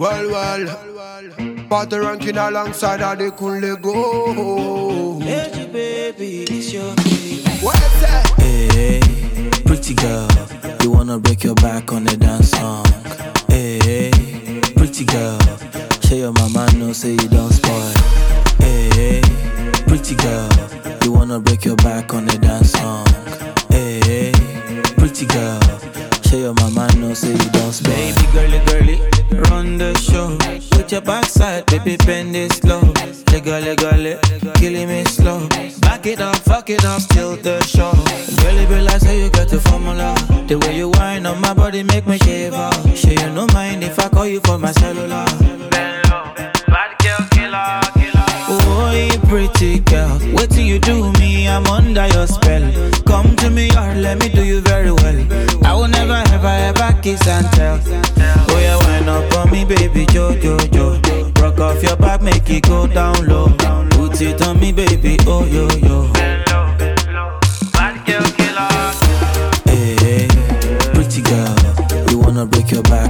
Well, party ranking alongside of the Kunle Go. Hey, baby, it's your baby. What's that? Hey, pretty girl, you wanna break your back on the dance song. Hey, pretty girl, show your mama know say you don't spoil. Hey, pretty girl, you wanna break your back on the dance song. Hey, pretty girl, show your mama know say you don't spoil. Baby girly, girly, run the show. Put your backside, baby, bend it slow. Legally, killing me slow. Back it up, fuck it up, still the show. Girlie, be like, say you got the formula. The way you whine on my body make me shiver. Sure you no mind if I call you for my cellular. Bad girl, killer. Oh, you pretty girl, wait till you do me, I'm under your spell. Come to me or let me do you very well. I will never, ever kiss and tell. Oh yeah, wind up on me, baby, jo. Rock off your back, make it go down low. Put it on me, baby, oh yo. Bad girl, killer. Hey, pretty girl, you wanna break your back